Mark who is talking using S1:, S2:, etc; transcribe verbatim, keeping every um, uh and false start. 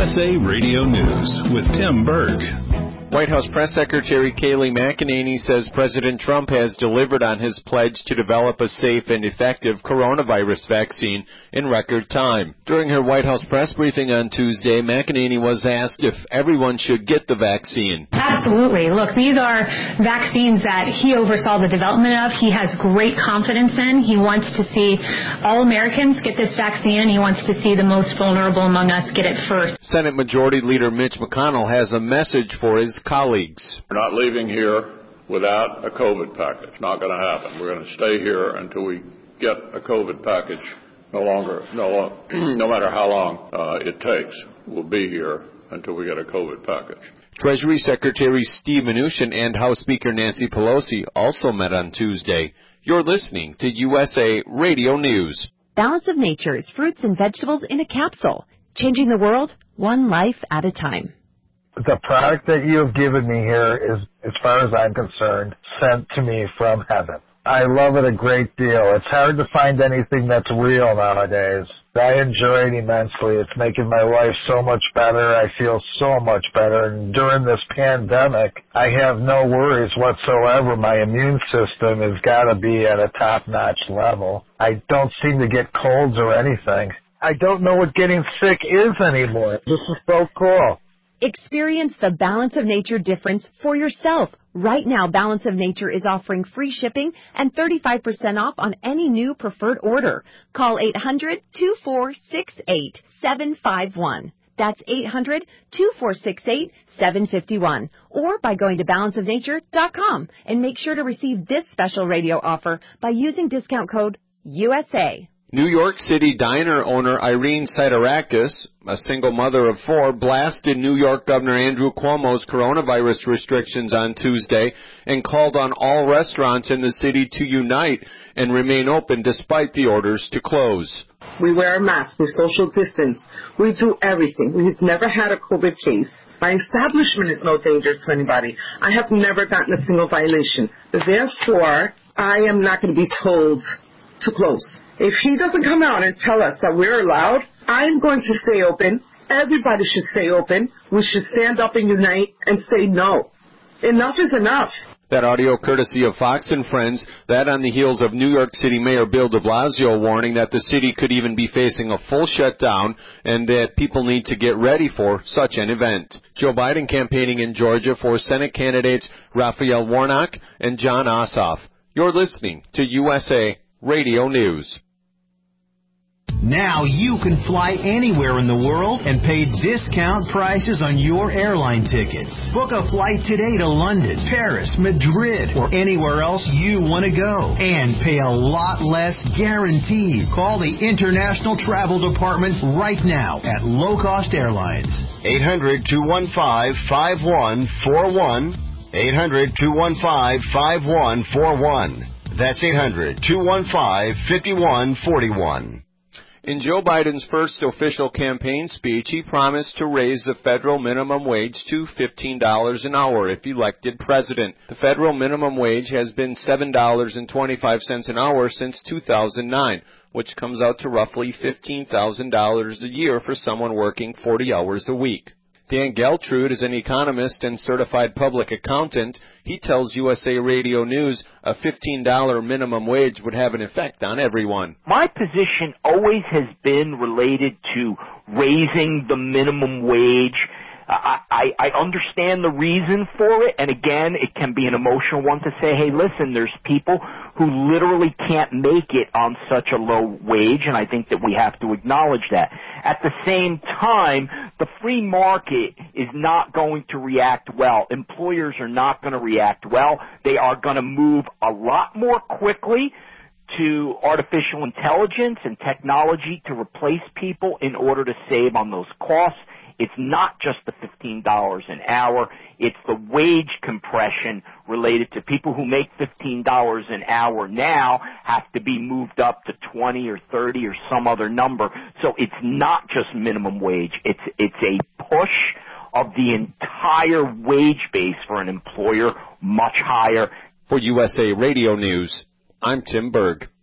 S1: S A Radio News with Tim Berg.
S2: White House Press Secretary Kayleigh McEnany says President Trump has delivered on his pledge to develop a safe and effective coronavirus vaccine in record time. During her White House press briefing on Tuesday, McEnany was asked if everyone should get the vaccine.
S3: Absolutely. Look, these are vaccines that he oversaw the development of. He has great confidence in. He wants to see all Americans get this vaccine. He wants to see the most vulnerable among us get it first.
S2: Senate Majority Leader Mitch McConnell has a message for his colleagues.
S4: We're not leaving here without a COVID package. Not going to happen. We're going to stay here until we get a COVID package. No longer, no, no matter how long uh, it takes, we'll be here until we get a COVID package.
S2: Treasury Secretary Steve Mnuchin and House Speaker Nancy Pelosi also met on Tuesday. You're listening to U S A Radio News.
S5: Balance of Nature's fruits and vegetables in a capsule, changing the world one life at a time.
S6: The product that you have given me here is, as far as I'm concerned, sent to me from heaven. I love it a great deal. It's hard to find anything that's real nowadays. I enjoy it immensely. It's making my life so much better. I feel so much better. And during this pandemic, I have no worries whatsoever. My immune system has got to be at a top-notch level. I don't seem to get colds or anything. I don't know what getting sick is anymore. This is so cool.
S5: Experience the Balance of Nature difference for yourself. Right now, Balance of Nature is offering free shipping and thirty-five percent off on any new preferred order. Call eight hundred, two four six eight, seven five one. That's eight hundred, two four six eight, seven five one. Or by going to balance of nature dot com and make sure to receive this special radio offer by using discount code U S A.
S2: New York City diner owner Irene Siderakis, a single mother of four, blasted New York Governor Andrew Cuomo's coronavirus restrictions on Tuesday and called on all restaurants in the city to unite and remain open despite the orders to close.
S7: We wear a mask, we social distance, we do everything. We've never had a COVID case. My establishment is no danger to anybody. I have never gotten a single violation. Therefore, I am not going to be told to close. If he doesn't come out and tell us that we're allowed, I'm going to stay open. Everybody should stay open. We should stand up and unite and say no. Enough is enough.
S2: That audio courtesy of Fox and Friends, that on the heels of New York City Mayor Bill de Blasio warning that the city could even be facing a full shutdown and that people need to get ready for such an event. Joe Biden campaigning in Georgia for Senate candidates Raphael Warnock and Jon Ossoff. You're listening to U S A Radio News.
S8: Now you can fly anywhere in the world and pay discount prices on your airline tickets. Book a flight today to London, Paris, Madrid, or anywhere else you want to go. And pay a lot less guaranteed. Call the International Travel Department right now at Low Cost Airlines.
S9: eight hundred, two one five, five one four one. eight hundred, two one five, five one four one. That's eight hundred, two one five, five one four one.
S2: In Joe Biden's first official campaign speech, he promised to raise the federal minimum wage to fifteen dollars an hour if elected president. The federal minimum wage has been seven dollars and twenty-five cents an hour since two thousand nine, which comes out to roughly fifteen thousand dollars a year for someone working forty hours a week. Dan Geltrude is an economist and certified public accountant. He tells U S A Radio News a fifteen dollars minimum wage would have an effect on everyone.
S10: My position always has been related to raising the minimum wage. I, I, I understand the reason for it, and again, it can be an emotional one to say, hey, listen, there's people who literally can't make it on such a low wage, and I think that we have to acknowledge that. At the same time, the free market is not going to react well. Employers are not going to react well. They are going to move a lot more quickly to artificial intelligence and technology to replace people in order to save on those costs. It's not just the fifteen dollars an hour. It's the wage compression related to people who make fifteen dollars an hour now have to be moved up to twenty or thirty or some other number. So it's not just minimum wage. It's, it's a push of the entire wage base for an employer much higher.
S2: For U S A Radio News, I'm Tim Berg.